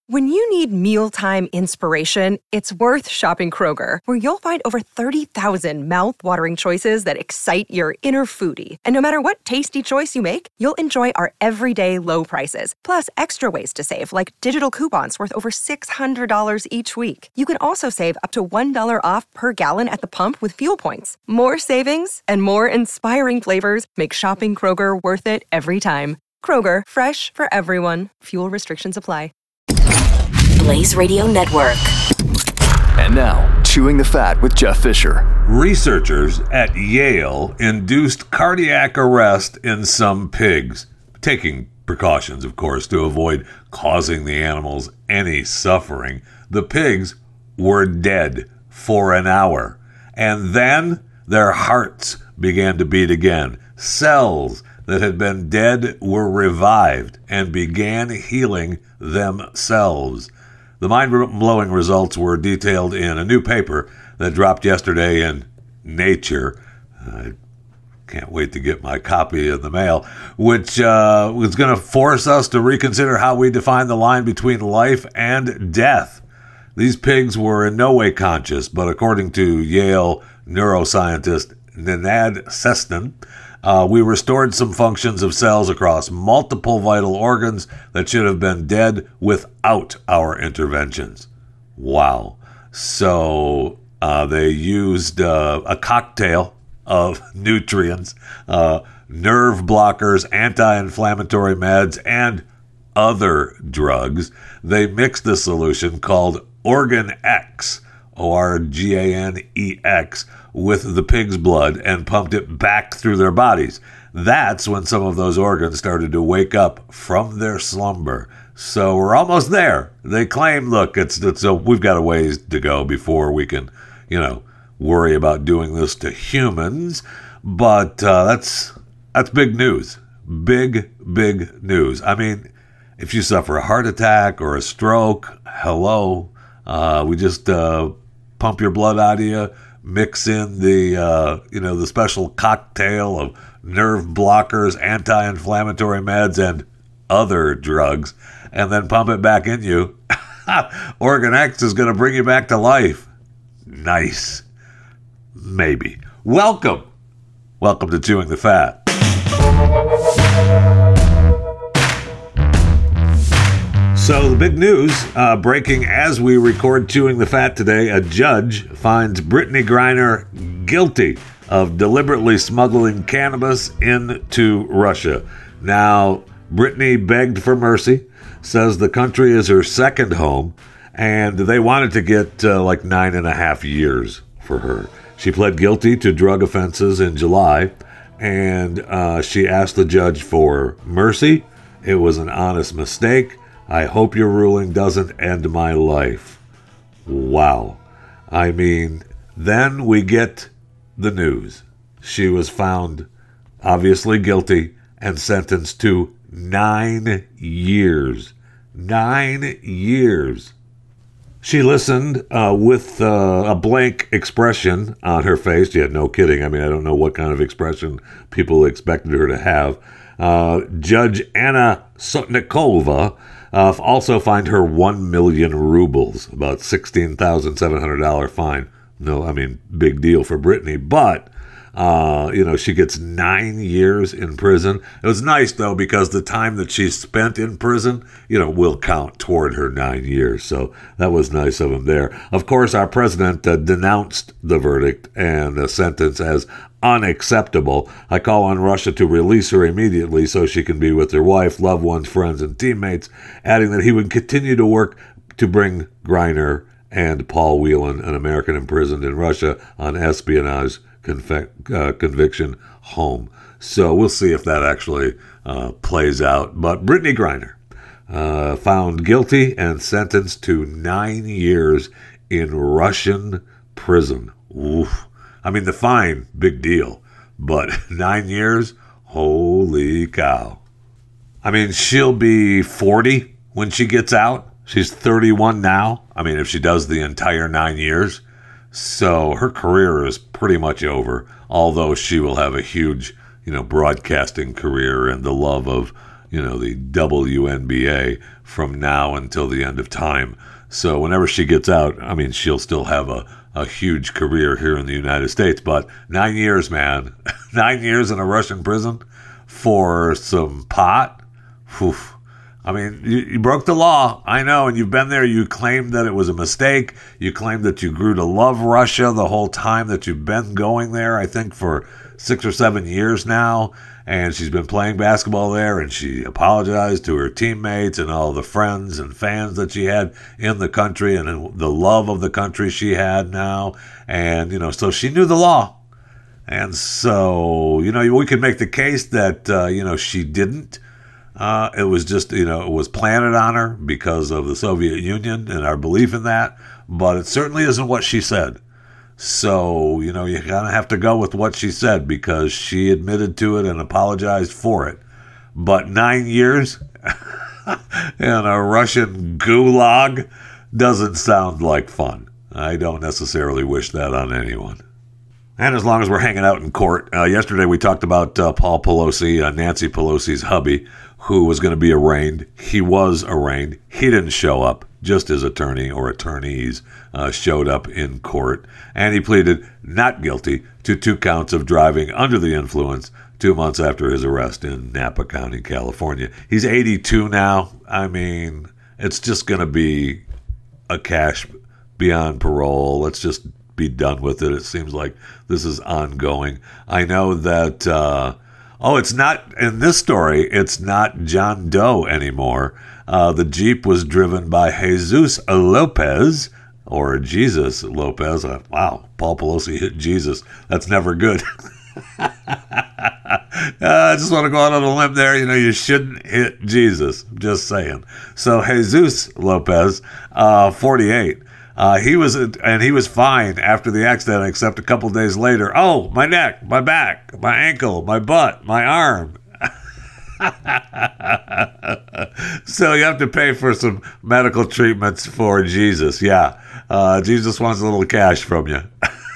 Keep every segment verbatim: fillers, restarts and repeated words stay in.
When you need mealtime inspiration, it's worth shopping Kroger, where you'll find over thirty thousand mouth-watering choices that excite your inner foodie. And no matter what tasty choice you make, you'll enjoy our everyday low prices, plus extra ways to save, like digital coupons worth over six hundred dollars each week. You can also save up to one dollar off per gallon at the pump with fuel points. More savings and more inspiring flavors make shopping Kroger worth it every time. Kroger, fresh for everyone. Fuel restrictions apply. Blaze Radio Network. And now, Chewing the Fat with Jeff Fisher. Researchers at Yale induced cardiac arrest in some pigs, taking precautions, of course, to avoid causing the animals any suffering. The pigs were dead for an hour, and then their hearts began to beat again. Cells that had been dead were revived and began healing themselves. The mind-blowing results were detailed in a new paper that dropped yesterday in Nature. I can't wait to get my copy in the mail, which uh, was going to force us to reconsider how we define the line between life and death. These pigs were in no way conscious, but according to Yale neuroscientist Nenad Seston, Uh, we restored some functions of cells across multiple vital organs that should have been dead without our interventions. Wow. So uh, they used uh, a cocktail of nutrients, uh, nerve blockers, anti-inflammatory meds, and other drugs. They mixed a solution called Organ X, O R G A N E X, with the pig's blood and pumped it back through their bodies. That's when some of those organs started to wake up from their slumber. So we're almost there. They claim, look, it's, it's a, we've got a ways to go before we can, you know, worry about doing this to humans. But uh, that's that's big news. Big, big news. I mean, if you suffer a heart attack or a stroke, hello, uh, we just uh, pump your blood out of you, mix in the, uh, you know, the special cocktail of nerve blockers, anti-inflammatory meds, and other drugs, and then pump it back in you. Organ X is going to bring you back to life. Nice. Maybe. Welcome. Welcome to Chewing the Fat. So the big news, uh, breaking as we record Chewing the Fat today, a judge finds Brittney Griner guilty of deliberately smuggling cannabis into Russia. Now, Brittney begged for mercy, says the country is her second home, and they wanted to get uh, like nine and a half years for her. She pled guilty to drug offenses in July, and uh, she asked the judge for mercy. It was an honest mistake. I hope your ruling doesn't end my life. Wow. I mean, then we get the news. She was found obviously guilty and sentenced to nine years. Nine years. She listened uh, with uh, a blank expression on her face. Yeah, no kidding. I mean, I don't know what kind of expression people expected her to have. Uh, Judge Anna Sotnikova Uh, also fined her one million rubles, about sixteen thousand seven hundred dollars fine. No, I mean, big deal for Brittney, but, uh, you know, she gets nine years in prison. It was nice, though, because the time that she spent in prison, you know, will count toward her nine years. So that was nice of him there. Of course, our president uh, denounced the verdict and the sentence as unacceptable. I call on Russia to release her immediately so she can be with her wife, loved ones, friends, and teammates, adding that he would continue to work to bring Griner and Paul Whelan, an American imprisoned in Russia on espionage conf- uh, conviction, home. So we'll see if that actually uh, plays out. But Brittney Griner, uh, found guilty and sentenced to nine years in Russian prison. Oof. I mean, the fine, big deal, but nine years, holy cow. I mean, she'll be forty when she gets out. She's thirty-one now. I mean, if she does the entire nine years. So her career is pretty much over, although she will have a huge, you know, broadcasting career and the love of, you know, the W N B A from now until the end of time. So whenever she gets out, I mean, she'll still have a, a huge career here in the United States. But nine years, man, nine years in a Russian prison for some pot. Whew. I mean, you, you broke the law, I know, and you've been there. You claimed that it was a mistake. You claimed that you grew to love Russia the whole time that you've been going there, I think for six or seven years now. And she's been playing basketball there, and she apologized to her teammates and all the friends and fans that she had in the country and the love of the country she had now. And, you know, so she knew the law. And so, you know, we could make the case that, uh, you know, she didn't. Uh, it was just, you know, it was planted on her because of the Soviet Union and our belief in that. But it certainly isn't what she said. So, you know, you kind of have to go with what she said because she admitted to it and apologized for it. But nine years in a Russian gulag doesn't sound like fun. I don't necessarily wish that on anyone. And as long as we're hanging out in court, uh, yesterday we talked about uh, Paul Pelosi, uh, Nancy Pelosi's hubby, who was going to be arraigned. He was arraigned. He didn't show up. Just his attorney or attorneys uh, showed up in court. And he pleaded not guilty to two counts of driving under the influence two months after his arrest in Napa County, California. He's eighty-two now. I mean, it's just going to be a cash beyond parole. Let's just be done with it. It seems like this is ongoing. I know that, uh, oh, it's not, in this story, it's not John Doe anymore. Uh, the Jeep was driven by Jesus Lopez, or Jesus Lopez. Uh, wow, Paul Pelosi hit Jesus. That's never good. uh, I just want to go out on a limb there. You know, you shouldn't hit Jesus. Just saying. So Jesus Lopez, uh, forty-eight. Uh, he was, and he was fine after the accident, except a couple days later. Oh, my neck, my back, my ankle, my butt, my arm. So you have to pay for some medical treatments for Jesus. Yeah, uh, Jesus wants a little cash from you.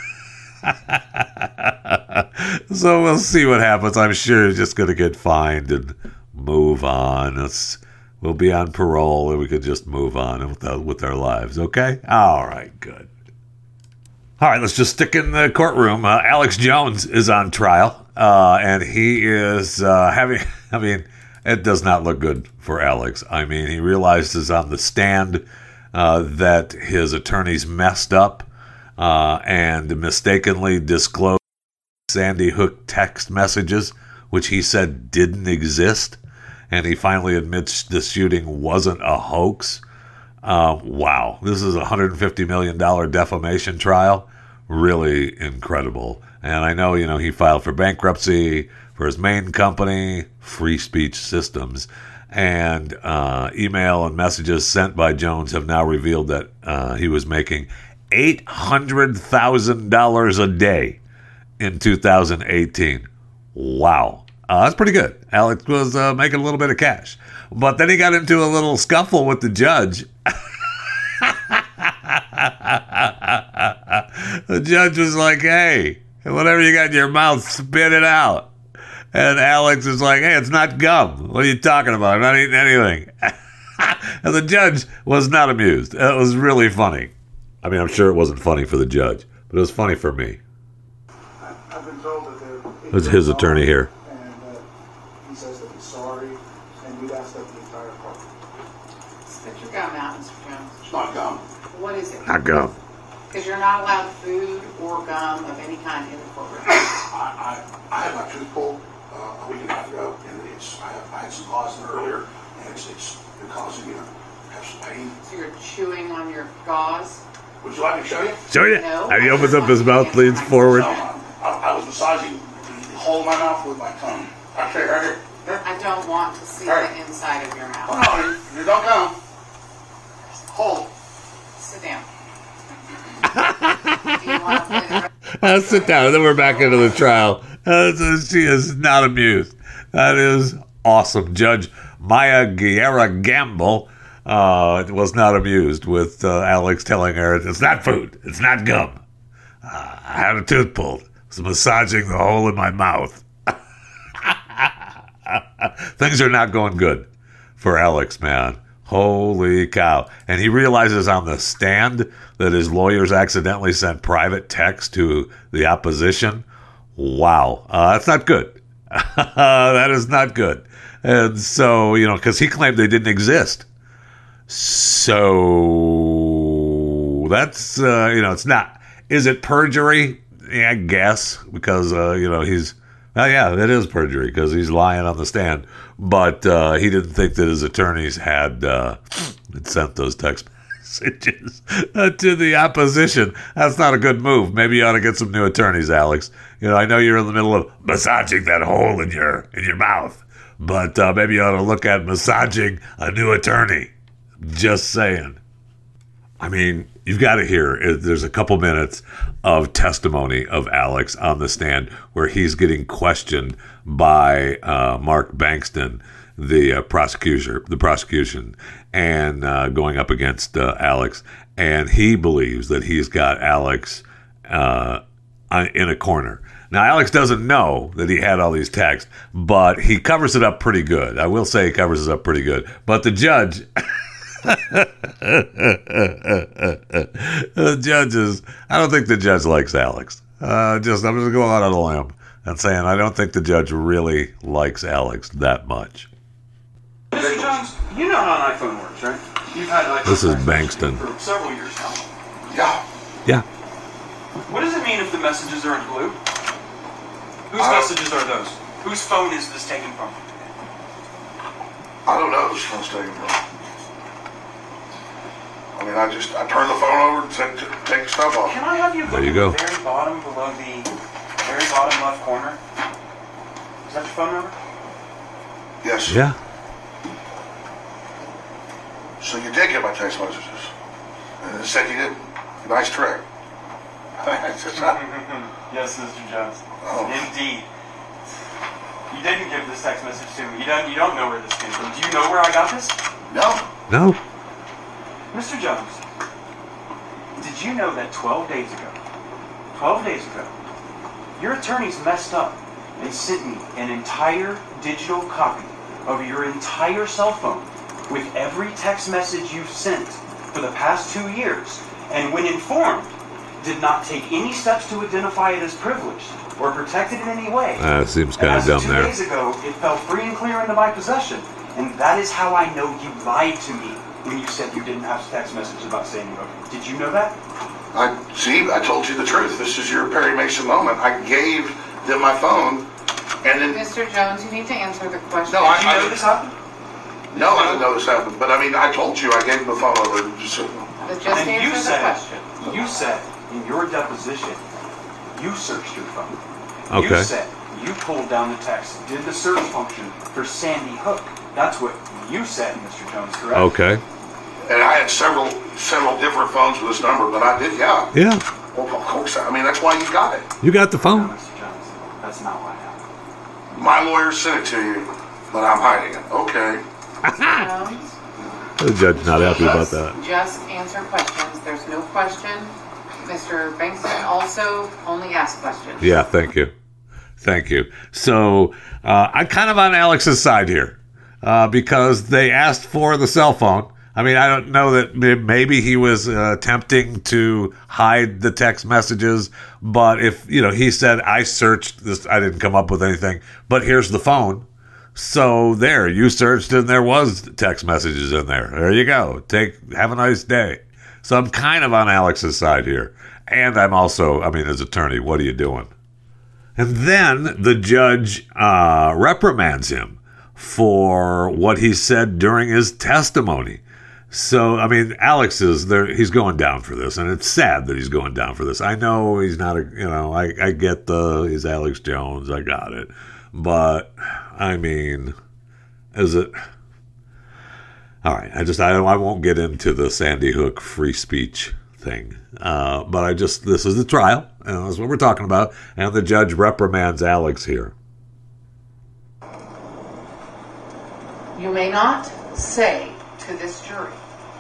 So we'll see what happens. I'm sure he's just going to get fined and move on. It's, we'll be on parole and we could just move on with, the, with our lives, okay? All right, good. All right, let's just stick in the courtroom. Uh, Alex Jones is on trial, uh, and he is uh, having, I mean, it does not look good for Alex. I mean, he realizes on the stand uh, that his attorneys messed up uh, and mistakenly disclosed Sandy Hook text messages, which he said didn't exist. And he finally admits the shooting wasn't a hoax. Uh, wow, this is a one hundred fifty million dollars defamation trial. Really incredible. And I know, you know, he filed for bankruptcy for his main company, Free Speech Systems. And uh, email and messages sent by Jones have now revealed that uh, he was making eight hundred thousand dollars a day in two thousand eighteen. Wow. Uh, that's pretty good. Alex was uh, making a little bit of cash. But then he got into a little scuffle with the judge. The judge was like, hey, whatever you got in your mouth, spit it out. And Alex is like, hey, it's not gum. What are you talking about? I'm not eating anything. And the judge was not amused. It was really funny. I mean, I'm sure it wasn't funny for the judge, but it was funny for me. I've been told that there It was his attorney here. And uh, he says that he's sorry, and we'd ask that the entire court. Spit your gum out, Mister Jones. It's not gum. What is it? Not gum. Because you're not allowed food or gum of any kind in the courtroom. I, I, I had my tooth pulled uh, a week and a half ago, and it's I, I had some claws in it earlier, and it's, it's been causing me to have some pain. So you're chewing on your gauze. Would you like me to show you? Show you. No. And he opens up his mouth, leans forward. No, I, I was massaging the whole of my mouth with my tongue. I'll show you right here. Here. I don't want to see All right. the inside of your mouth. Oh, no, you, you don't go. Hold. Sit down. Do you want to play the Uh, sit down, and then we're back into the trial. Uh, so she is not amused. That is awesome. Judge Maya Guerra Gamble uh, was not amused with uh, Alex telling her it's not food, it's not gum. Uh, I had a tooth pulled. I was massaging the hole in my mouth. things are not going good for Alex, man. Holy cow. And he realizes on the stand that his lawyers accidentally sent private text to the opposition. Wow. Uh, that's not good. That is not good. And so, you know, because he claimed they didn't exist. So that's, uh, you know, it's not. Is it perjury? Yeah, I guess. Because, uh, you know, he's, well, yeah, it is perjury because he's lying on the stand. But uh, he didn't think that his attorneys had, uh, had sent those text messages uh, to the opposition. That's not a good move. Maybe you ought to get some new attorneys, Alex. You know, I know you're in the middle of massaging that hole in your in your mouth, but uh, maybe you ought to look at massaging a new attorney. Just saying. I mean, you've got to hear, there's a couple minutes of testimony of Alex on the stand where he's getting questioned by uh, Mark Bankston, the uh, prosecutor, the prosecution, and uh, going up against uh, Alex. And he believes that he's got Alex uh, in a corner. Now, Alex doesn't know that he had all these texts, but he covers it up pretty good. I will say he covers it up pretty good. But the judge... the judge is, I don't think the judge likes Alex. Uh, just I'm just going out on a limb and saying I don't think the judge really likes Alex that much. Mister Jones, you know how an iPhone works, right? You've had an iPhone This is Bankston. for several years now. Yeah. Yeah. What does it mean if the messages are in blue? Whose Uh, messages are those? Whose phone is this taken from? I don't know who's phone's taken from. I mean, I just, I turn the phone over and take, take the stuff off. Can I have you look There you at go. the very bottom below the very bottom left corner? Is that your phone number? Yes. Yeah. So you did get my text messages. And it said you didn't. Nice trick. It's just not- Yes, Mister Jones. Oh. Indeed. You didn't give this text message to me. You don't. You don't know where this came from. Do you know where I got this? No. No. Mister Jones, did you know that twelve days ago, twelve days ago, your attorneys messed up and sent me an entire digital copy of your entire cell phone with every text message you've sent for the past two years, and when informed, did not take any steps to identify it as privileged or protected in any way. That seems And kind of as dumb two there. days ago, it fell free and clear into my possession, and that is how I know you lied to me when you said you didn't have text messages about Sandy Hook. Did you know that? I see. I told you the truth. This is your Perry Mason moment. I gave them my phone, and then Mister Jones, you need to answer the question. No, I- Did you know this happened? no, I didn't know this happened. But I mean, I told you I gave them the phone over. Just, But just And you answer the said, question. you said in your deposition, you searched your phone. Okay. You said you pulled down the text, did the search function for Sandy Hook. That's what you said, Mister Jones, correct? Okay. and I had several several different phones with this number, but I did. Yeah. Yeah. Well, of course. I mean, that's why you got it. You got the No, phone. Mister Jones, that's not what happened. My lawyer sent it to you, but I'm hiding it. Okay. Jones, The judge's not happy about that. just answer questions. There's no question. Mister Bankston also only asks questions. Yeah, thank you. Thank you. So uh, I'm kind of on Alex's side here uh, because they asked for the cell phone. I mean, I don't know that may- maybe he was uh, attempting to hide the text messages, but if, you know, he said, I searched this, I didn't come up with anything, but here's the phone. So there, you searched and there was text messages in there. There you go. Take, have a nice day. So I'm kind of on Alex's side here. And I'm also, I mean, as attorney, what are you doing? And then the judge uh, reprimands him for what he said during his testimony. So, I mean, Alex is there. He's going down for this, and it's sad that he's going down for this. I know he's not a, you know, I, I get the, he's Alex Jones. I got it. But, I mean, is it, all right, I just, I, I won't get into the Sandy Hook free speech thing. Uh, but I just, this is the trial, and that's what we're talking about, and the judge reprimands Alex here. You may not say to this jury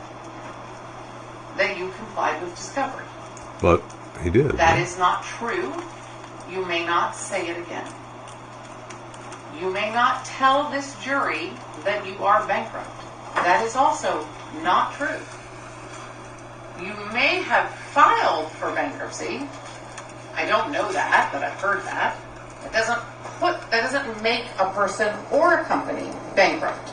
that you complied with discovery. But he did. That is not true. You may not say it again. You may not tell this jury that you are bankrupt. That is also not true. You may have filed for bankruptcy. I don't know that, but I've heard that. It doesn't put, that doesn't make a person or a company bankrupt.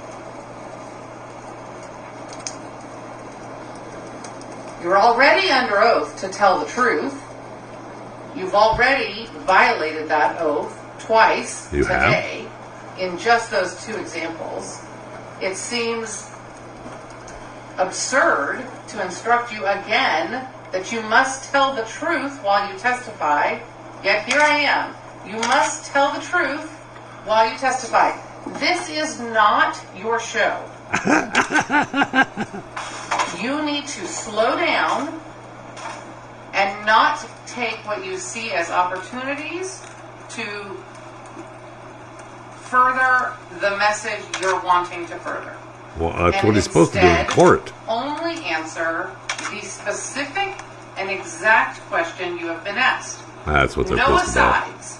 You're already under oath to tell the truth. You've already violated that oath twice You today in just those two examples. It seems absurd to instruct you again that you must tell the truth while you testify. Yet here I am. You must tell the truth while you testify. This is not your show. You need to slow down and not take what you see as opportunities to further the message you're wanting to further. Well, that's And what he's supposed to do in instead, court. Only answer the specific and exact question you have been asked. That's what they're No supposed to do. asides.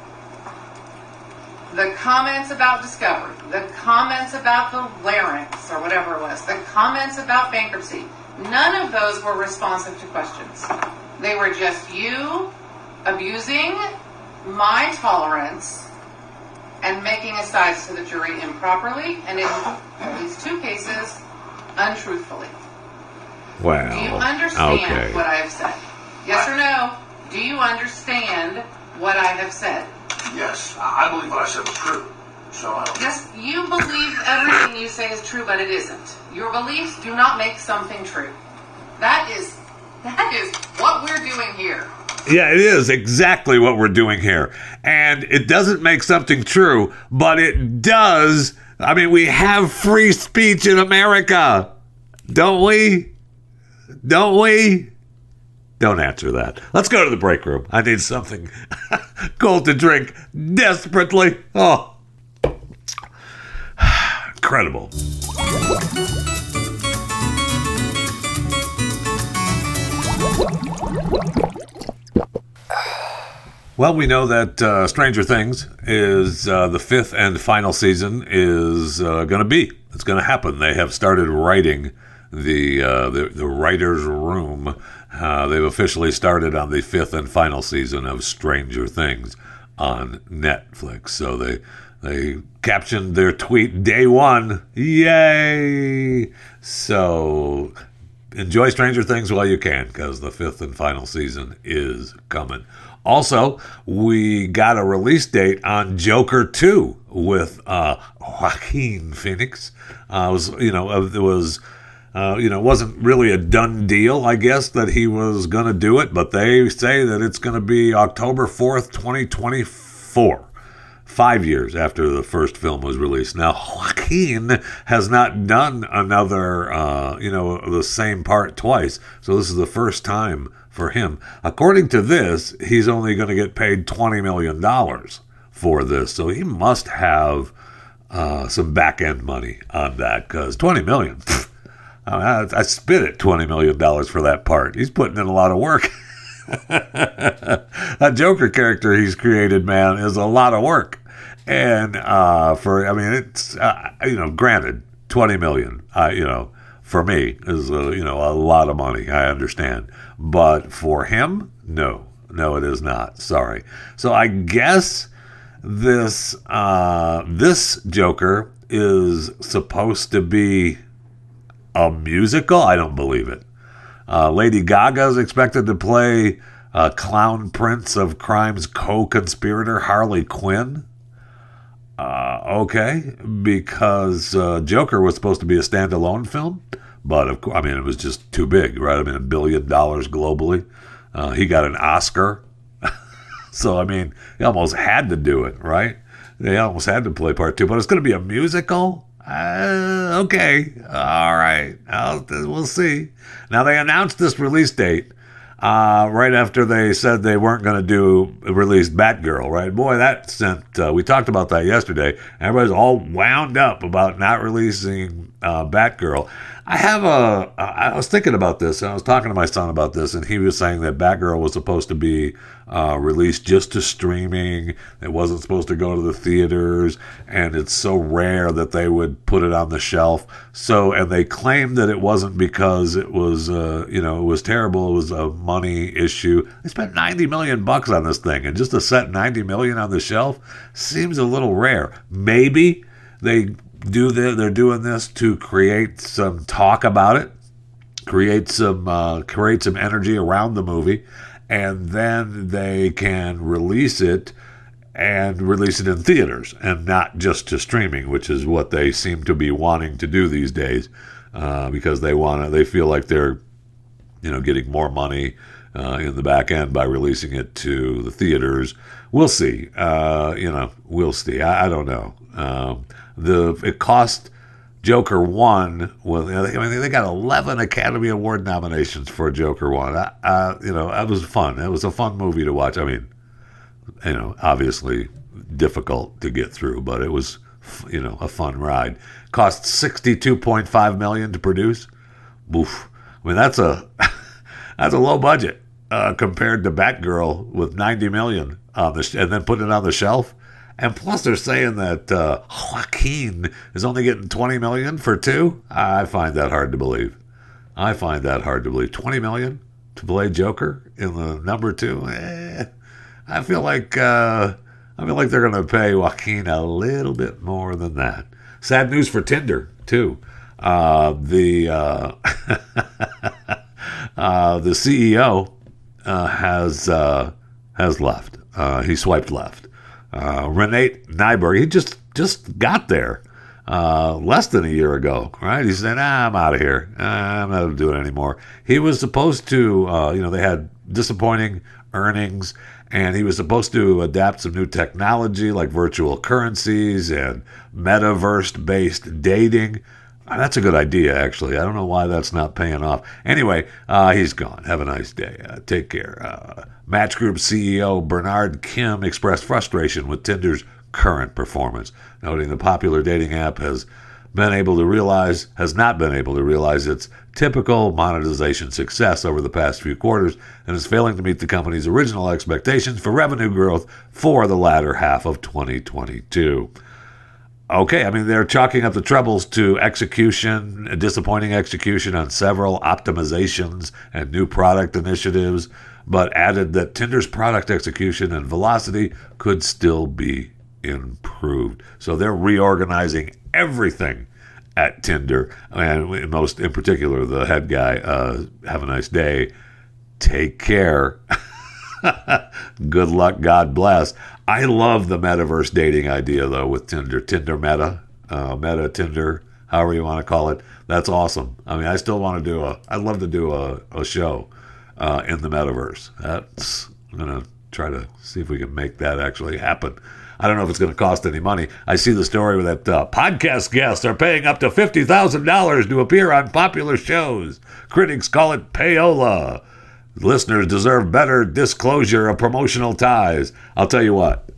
The comments about discovery, the comments about the larynx or whatever it was, the comments about bankruptcy, none of those were responsive to questions. They were just you abusing my tolerance and making asides to the jury improperly, and in these two cases, untruthfully. Wow. Do you understand Okay. what I have said? Yes or no? Do you understand what I have said? Yes, I I believe what I said was true. So I don't. Yes, you believe everything you say is true, but it isn't. Your beliefs do not make something true. That is, that is what we're doing here. Yeah, it is exactly what we're doing here. And it doesn't make something true, but it does. I mean, we have free speech in America. Don't we? Don't we? Don't answer that. Let's go to the break room. I need something cold to drink desperately. Oh, incredible. Well, we know that uh, Stranger Things is uh, the fifth and final season is uh, going to be. It's going to happen. They have started writing the uh, the, the writer's room. Uh, they've officially started on the fifth and final season of Stranger Things on Netflix. So they they captioned their tweet day one. Yay! So enjoy Stranger Things while you can, because the fifth and final season is coming. Also, we got a release date on Joker two with uh, Joaquin Phoenix. Uh, it was, you know, it was, uh, you know, it wasn't really a done deal, I guess, that he was going to do it, but they say that it's going to be October fourth, twenty twenty-four. Five years after the first film was released. Now, Joaquin has not done another, uh, you know, the same part twice. So this is the first time for him. According to this, he's only going to get paid twenty million dollars for this. So he must have uh, some back-end money on that, because twenty million dollars, I, I spit at twenty million dollars for that part. He's putting in a lot of work. That Joker character he's created, man, is a lot of work. And uh, for, I mean, it's, uh, you know, granted, twenty million, uh, you know, for me is, uh, you know, a lot of money. I understand. But for him, no, no, it is not. Sorry. So I guess this, uh, this Joker is supposed to be a musical. I don't believe it. Uh, Lady Gaga is expected to play uh, Clown Prince of Crime's co-conspirator Harley Quinn. Uh, okay, because uh, Joker was supposed to be a standalone film, but of course, I mean, it was just too big, right? I mean, a billion dollars globally. Uh, he got an Oscar. So, I mean, he almost had to do it, right? They almost had to play part two, but it's going to be a musical? Uh, okay, all right, I'll, we'll see. Now, they announced this release date uh, right after they said they weren't going to do release Batgirl, right? Boy, that sent, uh, we talked about that yesterday. Everybody's all wound up about not releasing uh, Batgirl. I have a, I was thinking about this, and I was talking to my son about this, and he was saying that Batgirl was supposed to be uh, released just to streaming. It wasn't supposed to go to the theaters, and it's so rare that they would put it on the shelf. So, and they claimed that it wasn't because it was, uh, you know, it was terrible. It was a money issue. They spent ninety million bucks on this thing, and just to set ninety million on the shelf seems a little rare. Maybe they do the, they're doing this to create some talk about it, create some uh, create some energy around the movie, and then they can release it and release it in theaters and not just to streaming, which is what they seem to be wanting to do these days, uh, because they want to. They feel like they're, you know, getting more money uh, in the back end by releasing it to the theaters. We'll see. Uh, you know, we'll see. I, I don't know. Um, the it cost Joker one. Well, you know, they, I mean, they got eleven Academy Award nominations for Joker one. I, I, you know, that was fun. It was a fun movie to watch. I mean, you know, obviously difficult to get through, but it was, you know, a fun ride. Cost sixty-two point five million dollars to produce. Oof. I mean, that's a that's a low budget uh, compared to Batgirl with ninety million dollars on the sh- and then put it on the shelf. And plus, they're saying that uh, Joaquin is only getting twenty million dollars for two. I find that hard to believe. I find that hard to believe. twenty million dollars to play Joker in the number two. Eh, I feel like uh, I feel like they're going to pay Joaquin a little bit more than that. Sad news for Tinder too. Uh, the uh, uh, the C E O uh, has uh, has left. Uh, he swiped left. Uh, Renate Nyberg, he just just got there uh, less than a year ago, right? He said, ah, I'm out of here. I'm not doing it anymore. He was supposed to, uh, you know, they had disappointing earnings, and he was supposed to adapt some new technology like virtual currencies and metaverse-based dating. Uh, that's a good idea, actually. I don't know why that's not paying off. Anyway, uh, he's gone. Have a nice day. Uh, take care. Uh, Match Group C E O Bernard Kim expressed frustration with Tinder's current performance, noting the popular dating app has been able to realize, has not been able to realize its typical monetization success over the past few quarters and is failing to meet the company's original expectations for revenue growth for the latter half of twenty twenty-two. Okay, I mean, they're chalking up the troubles to execution, disappointing execution on several optimizations and new product initiatives, but added that Tinder's product execution and velocity could still be improved. So they're reorganizing everything at Tinder, and most in particular, the head guy, uh, have a nice day, take care, good luck, God bless. I love the metaverse dating idea, though, with Tinder. Tinder Meta, uh, Meta Tinder, however you want to call it. That's awesome. I mean, I still want to do a, I'd love to do a, a show uh, in the metaverse. That's, I'm going to try to see if we can make that actually happen. I don't know if it's going to cost any money. I see the story where that uh, podcast guests are paying up to fifty thousand dollars to appear on popular shows. Critics call it payola. Listeners deserve better disclosure of promotional ties. I'll tell you what.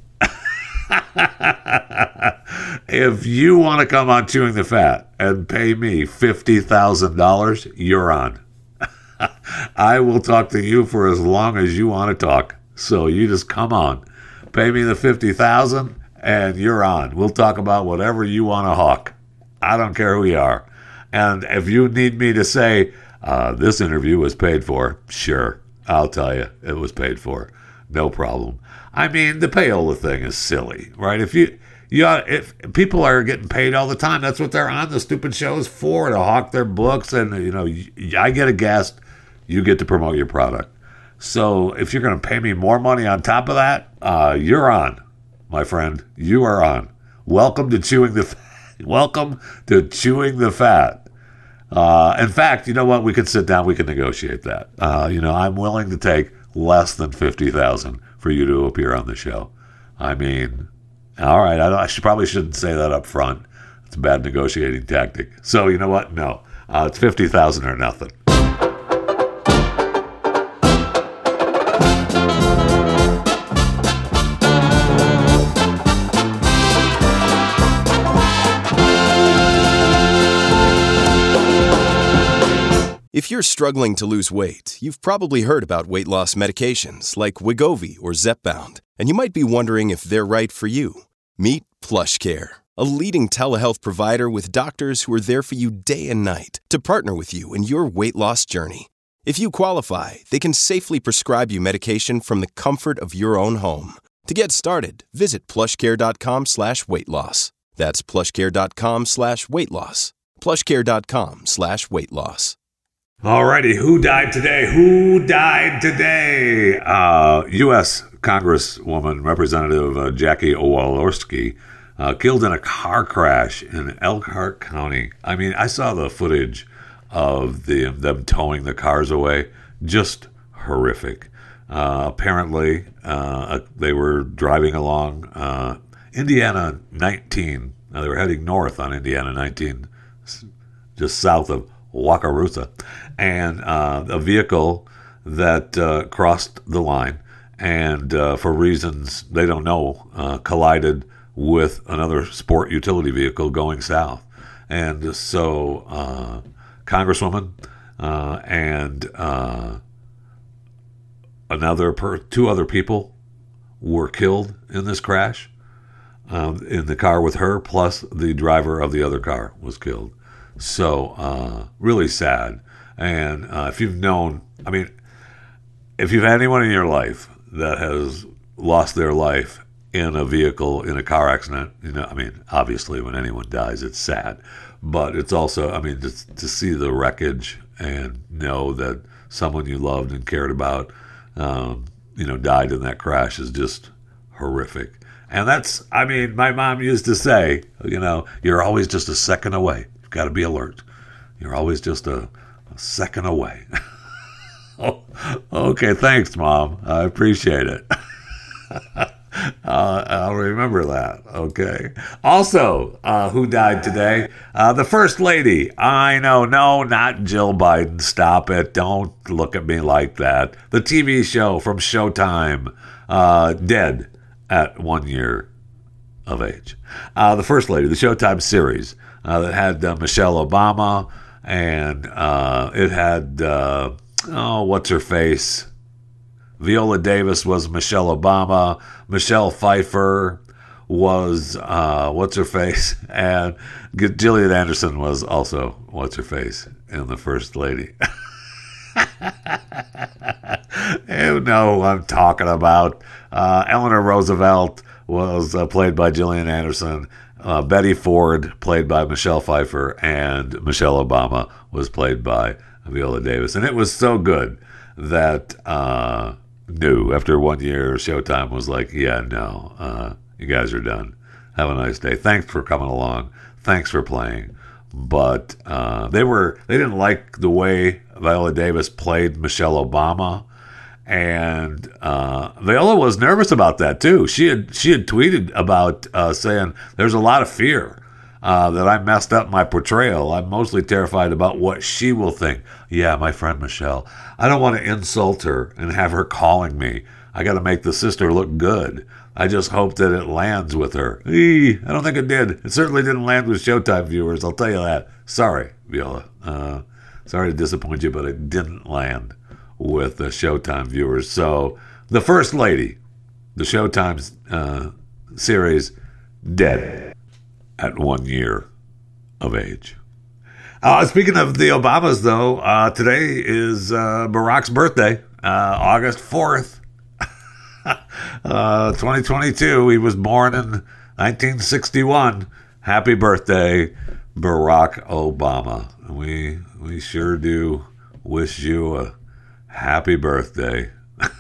If you want to come on Chewing the Fat and pay me fifty thousand dollars, you're on. I will talk to you for as long as you want to talk. So you just come on. Pay me the fifty thousand dollars and you're on. We'll talk about whatever you want to hawk. I don't care who you are. And if you need me to say, Uh, this interview was paid for, sure, I'll tell you, it was paid for. No problem. I mean, the payola thing is silly, right? If you, you, if people are getting paid all the time, that's what they're on the stupid shows for, to hawk their books. And, you know, I get a guest, you get to promote your product. So if you're going to pay me more money on top of that, uh, you're on, my friend. You are on. Welcome to Chewing the Fat. Welcome to Chewing the Fat. Uh, in fact, you know what? We could sit down. We could negotiate that. Uh, you know, I'm willing to take less than fifty thousand dollars for you to appear on the show. I mean, all right. I, I should, probably shouldn't say that up front. It's a bad negotiating tactic. So you know what? No, uh, it's fifty thousand dollars or nothing. If you're struggling to lose weight, you've probably heard about weight loss medications like Wegovy or Zepbound, and you might be wondering if they're right for you. Meet PlushCare, a leading telehealth provider with doctors who are there for you day and night to partner with you in your weight loss journey. If you qualify, they can safely prescribe you medication from the comfort of your own home. To get started, visit plushcare.com slash weight loss. That's plushcare.com slash weight loss. plushcare.com slash weight loss. Alrighty, who died today? Who died today? Uh, U S Congresswoman Representative uh, Jackie Walorski uh, killed in a car crash in Elkhart County. I mean, I saw the footage of the them towing the cars away. Just horrific. Uh, apparently, uh, they were driving along uh, Indiana nineteen. Now, they were heading north on Indiana nineteen, just south of Wakarusa, and uh, a vehicle that uh, crossed the line and uh, for reasons they don't know uh, collided with another sport utility vehicle going south. And so uh, Congresswoman uh, and uh, another per- two other people were killed in this crash um, in the car with her, plus the driver of the other car was killed. So, uh, really sad. And uh, if you've known, I mean, if you've had anyone in your life that has lost their life in a vehicle, in a car accident, you know, I mean, obviously when anyone dies, it's sad. But it's also, I mean, just to see the wreckage and know that someone you loved and cared about, um, you know, died in that crash is just horrific. And that's, I mean, my mom used to say, you know, you're always just a second away. Got to be alert. You're always just a, a second away. Oh, okay, thanks, Mom. I appreciate it. uh, I'll remember that. Okay. Also, uh, who died today? Uh, the First Lady. I know, no, not Jill Biden. Stop it. Don't look at me like that. The T V show from Showtime, uh, dead at one year of age. Uh, the First Lady, the Showtime series. Uh, that had uh, Michelle Obama, and uh, it had, uh, oh, what's her face? Viola Davis was Michelle Obama. Michelle Pfeiffer was, uh, what's her face? And Gillian Anderson was also, what's her face? In The First Lady. You know who I'm talking about. Uh, Eleanor Roosevelt was uh, played by Gillian Anderson. Uh, Betty Ford, played by Michelle Pfeiffer, and Michelle Obama was played by Viola Davis. And it was so good that uh, no, after one year, Showtime was like, yeah, no, uh, you guys are done. Have a nice day. Thanks for coming along. Thanks for playing. But uh, they were they didn't like the way Viola Davis played Michelle Obama. And uh, Viola was nervous about that too. She had she had tweeted about uh, saying there's a lot of fear uh, that I messed up my portrayal. I'm mostly terrified about what she will think. Yeah, my friend Michelle. I don't want to insult her and have her calling me. I got to make the sister look good. I just hope that it lands with her. Eee, I don't think it did. It certainly didn't land with Showtime viewers. I'll tell you that. Sorry, Viola. Uh, sorry to disappoint you, but it didn't land with the Showtime viewers. So, The First Lady, the Showtime uh, series, dead at one year of age. Uh, speaking of the Obamas, though, uh, today is uh, Barack's birthday, uh, August fourth, uh, twenty twenty-two. He was born in nineteen sixty-one. Happy birthday, Barack Obama. We, we sure do wish you a happy birthday.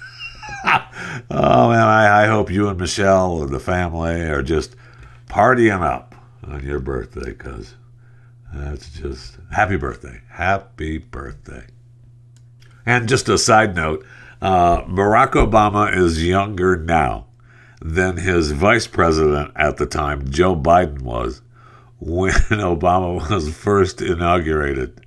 Oh, man, I, I hope you and Michelle and the family are just partying up on your birthday, because that's just happy birthday. Happy birthday. And just a side note, uh, Barack Obama is younger now than his vice president at the time, Joe Biden, was when Obama was first inaugurated.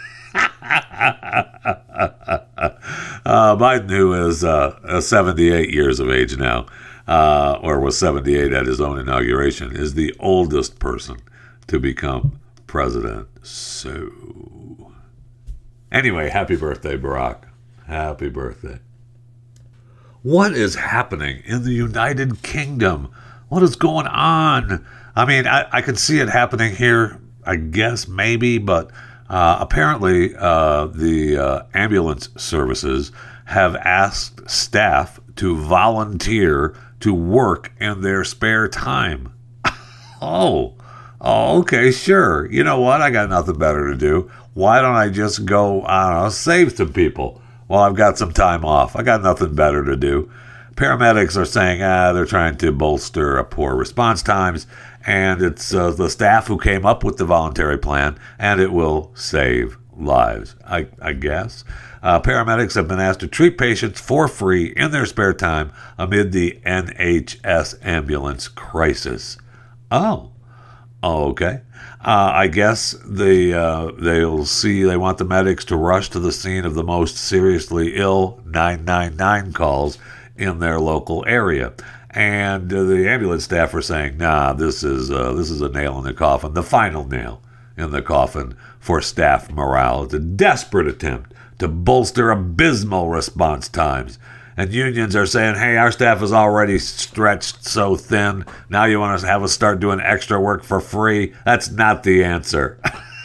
Uh, Biden, who is uh, seventy-eight years of age now, uh, or was seventy-eight at his own inauguration, is the oldest person to become president. So, Anyway, happy birthday, Barack. Happy birthday. What is happening in the United Kingdom? What is going on? I mean, I, I could see it happening here, I guess, maybe, but uh, apparently uh, the uh, ambulance services have asked staff to volunteer to work in their spare time. oh, oh, okay, sure. You know what? I got nothing better to do. Why don't I just go, I don't know, save some people while I've got some time off? I got nothing better to do. Paramedics are saying ah, they're trying to bolster poor response times, and it's uh, the staff who came up with the voluntary plan, and it will save lives, I, I guess. Uh, paramedics have been asked to treat patients for free in their spare time amid the N H S ambulance crisis. Oh, okay. Uh, I guess they, uh, they'll see, they want the medics to rush to the scene of the most seriously ill nine nine nine calls in their local area. And uh, the ambulance staff are saying, nah, this is, uh, this is a nail in the coffin, the final nail in the coffin for staff morale. It's a desperate attempt to bolster abysmal response times. And unions are saying, hey, our staff is already stretched so thin. Now you want to have us start doing extra work for free? That's not the answer.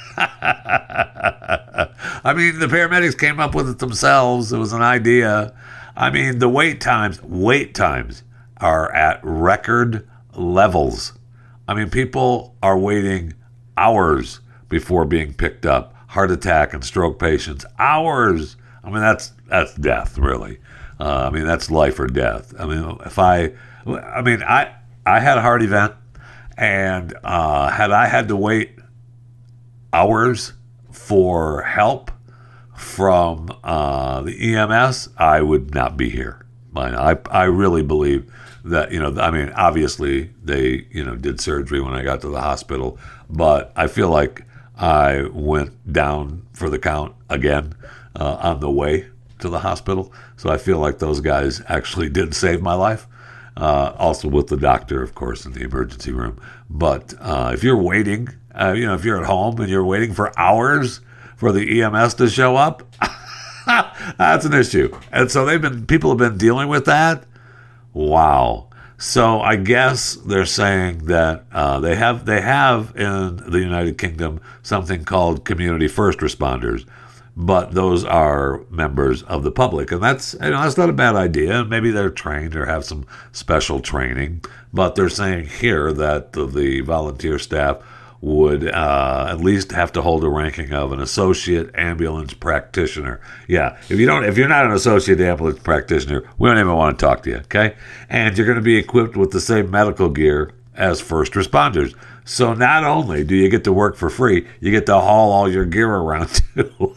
I mean, the paramedics came up with it themselves. It was an idea. I mean, the wait times, wait times are at record levels. I mean, people are waiting hours before being picked up. Heart attack and stroke patients, hours. I mean, that's that's death, really. Uh, I mean, that's life or death. I mean, if I, I mean, I I had a heart event, and uh, had I had to wait hours for help from uh, the E M S, I would not be here. I I really believe that, you know, I mean, obviously they, you know, did surgery when I got to the hospital, but I feel like I went down for the count again uh, on the way to the hospital. So I feel like those guys actually did save my life. Uh, also with the doctor, of course, in the emergency room. But uh, if you're waiting, uh, you know, if you're at home and you're waiting for hours for the E M S to show up, that's an issue. And so they've been, people have been dealing with that. Wow. So I guess they're saying that uh, they have they have in the United Kingdom something called community first responders, but those are members of the public, and that's, you know, that's not a bad idea. Maybe they're trained or have some special training, but they're saying here that the, the volunteer staff would uh, at least have to hold a ranking of an associate ambulance practitioner. Yeah, if you don't, if you're not an associate ambulance practitioner, we don't even want to talk to you, okay? And you're going to be equipped with the same medical gear as first responders. So not only do you get to work for free, you get to haul all your gear around too.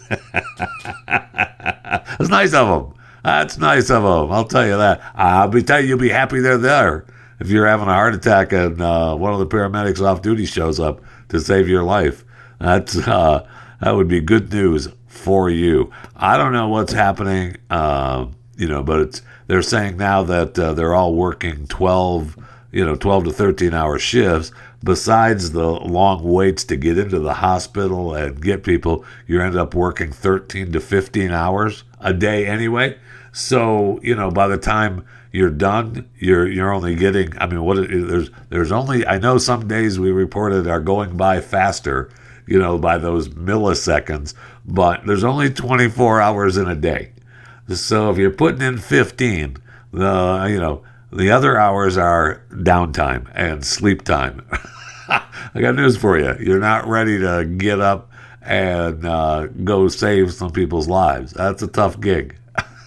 That's nice of them. That's nice of them. I'll tell you that. I'll be telling you, you'll be happy they're there. If you're having a heart attack and uh, one of the paramedics off duty shows up to save your life, that's uh, that would be good news for you. I don't know what's happening, uh, you know, but it's, they're saying now that uh, they're all working twelve, you know, twelve to thirteen hour shifts. Besides the long waits to get into the hospital and get people, you end up working thirteen to fifteen hours a day anyway. So, you know, by the time you're done, you're you're only getting, I mean, what there's there's only, I know some days we reported are going by faster, you know, by those milliseconds, but there's only twenty-four hours in a day. So if you're putting in fifteen, the, you know, the other hours are downtime and sleep time. I got news for you. You're not ready to get up and uh, go save some people's lives. That's a tough gig.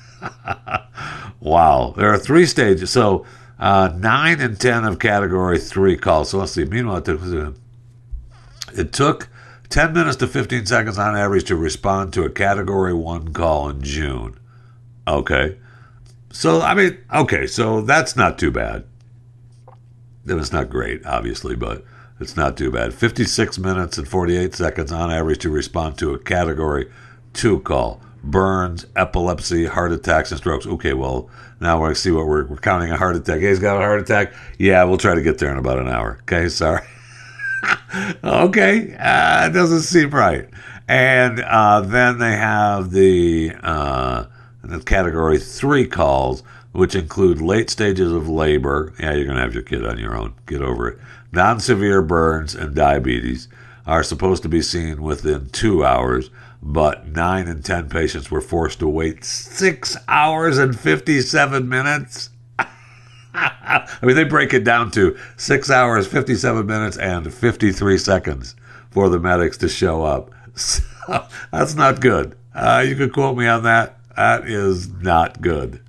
Wow. There are three stages. So uh, nine and ten of category three calls. So let's see. Meanwhile, it took, it took ten minutes to fifteen seconds on average to respond to a category one call in June. Okay. So, I mean, okay. So that's not too bad. It's not great, obviously, but it's not too bad. fifty-six minutes and forty-eight seconds on average to respond to a category two call. Burns, epilepsy, heart attacks, and strokes. Okay, well, now we're see what we're, we're counting a heart attack. Hey, he's got a heart attack? Yeah, we'll try to get there in about an hour. Okay, sorry. Okay, uh, it doesn't seem right. And uh, then they have the, uh, the category three calls, which include late stages of labor. Yeah, you're going to have your kid on your own. Get over it. Non-severe burns and diabetes are supposed to be seen within two hours, but nine in ten patients were forced to wait six hours and fifty-seven minutes. I mean, they break it down to six hours, fifty-seven minutes, and fifty-three seconds for the medics to show up. So, that's not good. Uh, you could quote me on that. That is not good.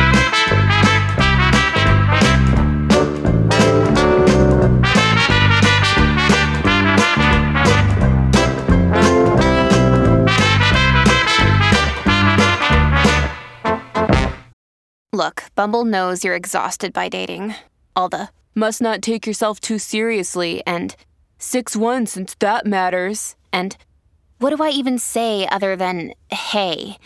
Look, Bumble knows you're exhausted by dating. All the, must not take yourself too seriously, and six one since that matters, and what do I even say other than, hey?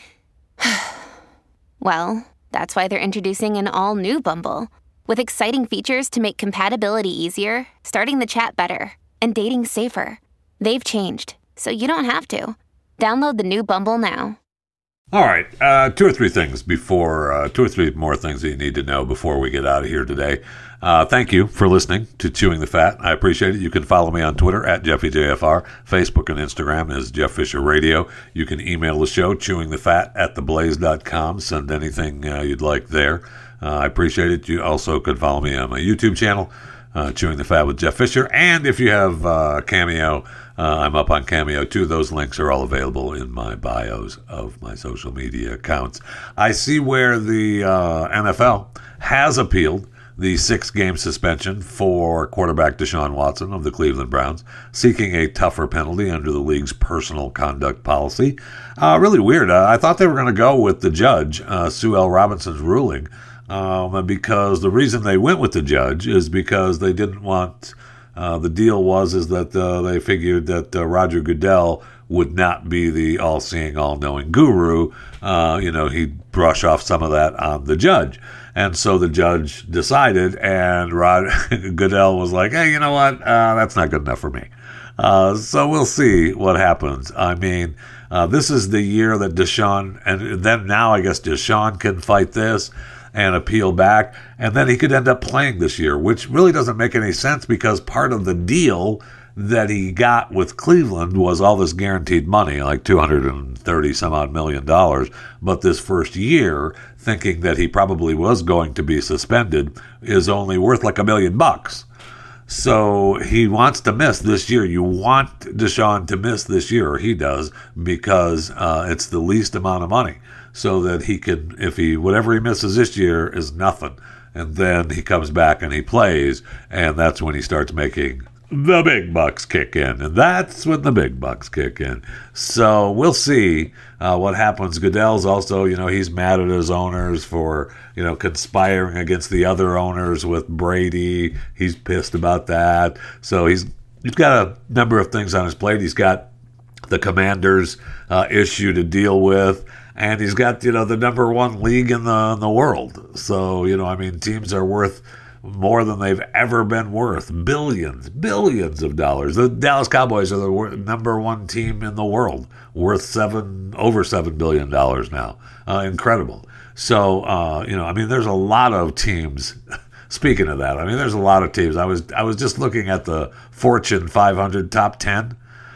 Well, that's why they're introducing an all-new Bumble, with exciting features to make compatibility easier, starting the chat better, and dating safer. They've changed, so you don't have to. Download the new Bumble now. All right, uh, two or three things before, uh, two or three more things that you need to know before we get out of here today. Uh, thank you for listening to Chewing the Fat. I appreciate it. You can follow me on Twitter at Jeffy J F R. Facebook and Instagram is Jeff Fisher Radio. You can email the show, chewingthefat at theblaze dot com. Send anything uh, you'd like there. Uh, I appreciate it. You also could follow me on my YouTube channel, uh, Chewing the Fat with Jeff Fisher. And if you have uh, Cameo, Uh, I'm up on Cameo, too. Those links are all available in my bios of my social media accounts. I see where the uh, N F L has appealed the six-game suspension for quarterback Deshaun Watson of the Cleveland Browns, seeking a tougher penalty under the league's personal conduct policy. Uh, really weird. Uh, I thought they were going to go with the judge, uh, Sue L. Robinson's ruling, um, because the reason they went with the judge is because they didn't want... Uh, the deal was is that uh, they figured that uh, Roger Goodell would not be the all-seeing, all-knowing guru. Uh, you know, he'd brush off some of that on the judge. And so the judge decided, and Rod Goodell was like, hey, you know what? Uh, that's not good enough for me. Uh, so we'll see what happens. I mean, uh, this is the year that Deshaun, and then now I guess Deshaun can fight this and appeal back, and then he could end up playing this year, which really doesn't make any sense because part of the deal that he got with Cleveland was all this guaranteed money, like two hundred thirty some odd million dollars. But this first year, thinking that he probably was going to be suspended, is only worth like a million bucks. So he wants to miss this year. You want Deshaun to miss this year, or he does, because uh, it's the least amount of money. So that he can, if he, whatever he misses this year is nothing. And then he comes back and he plays, and that's when he starts making the big bucks kick in. And that's when the big bucks kick in. So we'll see uh, what happens. Goodell's also, you know, he's mad at his owners for, you know, conspiring against the other owners with Brady. He's pissed about that. So he's he's got a number of things on his plate. He's got the Commanders uh, issue to deal with. And he's got, you know, the number one league in the in the world. So, you know, I mean, teams are worth more than they've ever been worth. Billions, billions of dollars. The Dallas Cowboys are the number one team in the world, worth seven, over seven billion dollars now. Uh, incredible. So, uh, you know, I mean, there's a lot of teams. Speaking of that, I mean, there's a lot of teams. I was I was just looking at the Fortune five hundred top ten.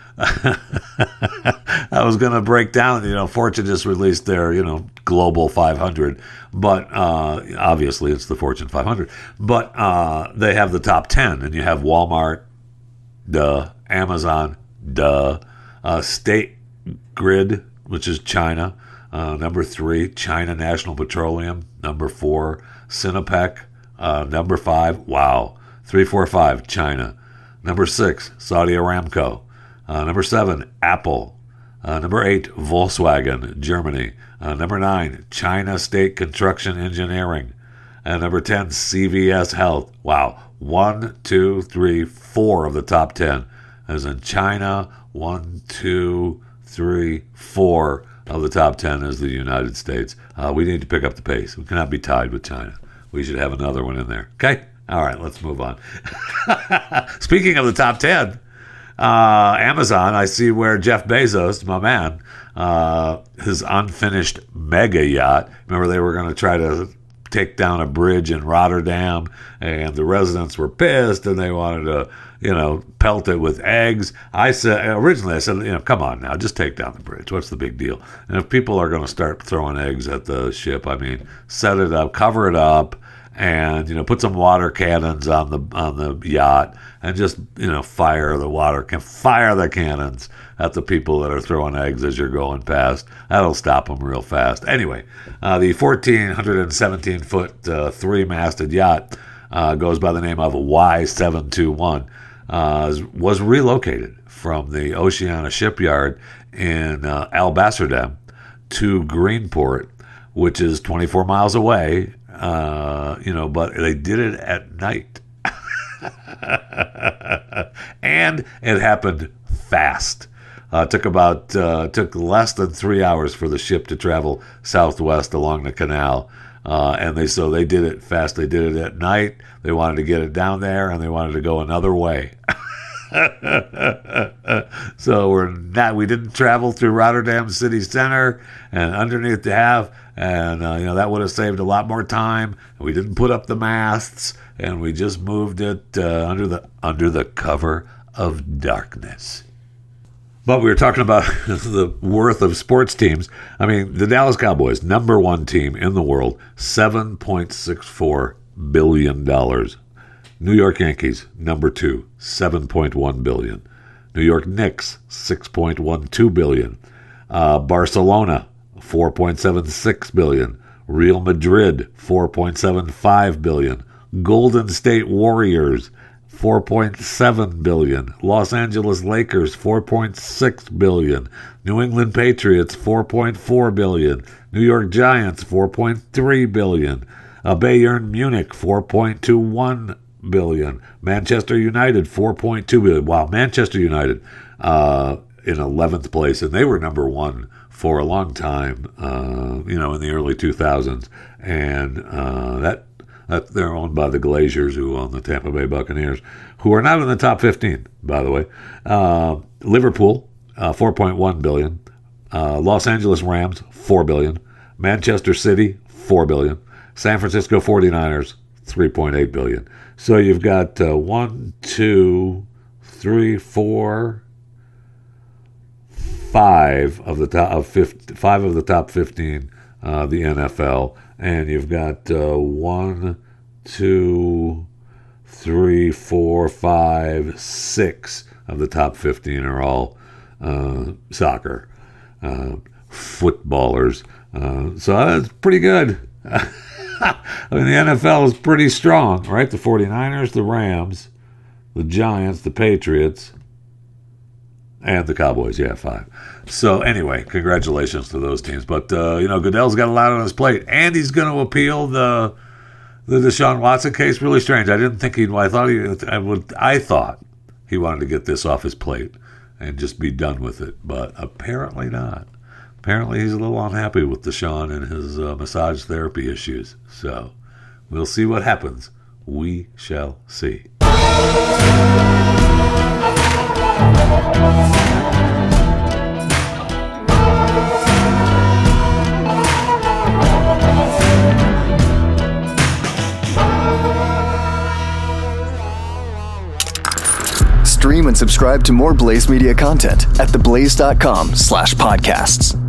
I was going to break down, you know, Fortune just released their, you know, global five hundred, but uh, obviously it's the Fortune five hundred, but uh, they have the top ten, and you have Walmart, duh, Amazon, duh, uh, State Grid, which is China, uh, number three, China National Petroleum, number four, Sinopec, uh, number five, wow, three, four, five, China, number six, Saudi Aramco. Uh, number seven, Apple. Uh, number eight, Volkswagen, Germany. Uh, number nine, China State Construction Engineering. And number ten, C V S Health. Wow. One, two, three, four of the top ten. As in China, one, two, three, four of the top ten is the United States. Uh, we need to pick up the pace. We cannot be tied with China. We should have another one in there. Okay? All right, let's move on. Speaking of the top ten, uh, Amazon, I see where Jeff Bezos, my man, uh, his unfinished mega yacht. Remember, they were going to try to take down a bridge in Rotterdam, and the residents were pissed, and they wanted to, you know, pelt it with eggs. I said, originally I said, you know, come on now, just take down the bridge. What's the big deal? And if people are going to start throwing eggs at the ship, I mean, set it up, cover it up, and, you know, put some water cannons on the on the yacht, and just, you know, fire the water can fire the cannons at the people that are throwing eggs as you're going past. That'll stop them real fast. Anyway, uh, the one thousand four hundred seventeen foot uh, three-masted yacht uh, goes by the name of Y seven two one. Uh, was relocated from the Oceana shipyard in uh, Alblasserdam to Greenport, which is twenty-four miles away. Uh, you know, but they did it at night. And it happened fast. Uh, took about uh, took less than three hours for the ship to travel southwest along the canal, uh, and they so they did it fast. They did it at night. They wanted to get it down there, and they wanted to go another way. So we're not. We didn't travel through Rotterdam city center and underneath the half, and uh, you know that would have saved a lot more time. We didn't put up the masts, and we just moved it uh, under the under the cover of darkness. But we were talking about the worth of sports teams. I mean, the Dallas Cowboys, number one team in the world, seven point six four billion dollars. New York Yankees, number two, seven point one billion dollars. New York Knicks, six point one two billion dollars. Uh, Barcelona, four point seven six billion dollars. Real Madrid, four point seven five billion dollars. Golden State Warriors, four point seven billion dollars. Los Angeles Lakers, four point six billion dollars. New England Patriots, four point four billion dollars. New York Giants, four point three billion dollars. Uh, Bayern Munich, four point two one billion dollars. Manchester United, four point two billion dollars. Wow, Manchester United uh, in eleventh place, and they were number one for a long time, uh, you know, in the early two thousands. And uh, that, that they're owned by the Glaziers, who own the Tampa Bay Buccaneers, who are not in the top fifteen, by the way. Uh, Liverpool, uh, four point one billion dollars. Uh, Los Angeles Rams, four billion dollars. Manchester City, four billion dollars. San Francisco forty-niners, three point eight billion dollars. So you've got uh, one, two, three, four, five of the top of fifty, five of the top fifteen, uh, the N F L, and you've got uh, one, two, three, four, five, six of the top fifteen are all uh, soccer uh, footballers. Uh, so that's pretty good. I mean, the N F L is pretty strong, right? The forty-niners, the Rams, the Giants, the Patriots, and the Cowboys. Yeah, five. So anyway, congratulations to those teams. But, uh, you know, Goodell's got a lot on his plate, and he's going to appeal the the Deshaun Watson case. Really strange. I didn't think he'd, I thought he, I would, I thought he wanted to get this off his plate and just be done with it, but apparently not. Apparently he's a little unhappy with Deshaun and his uh, massage therapy issues. So we'll see what happens. We shall see. Stream and subscribe to more Blaze Media content at theblaze dot com slash podcasts.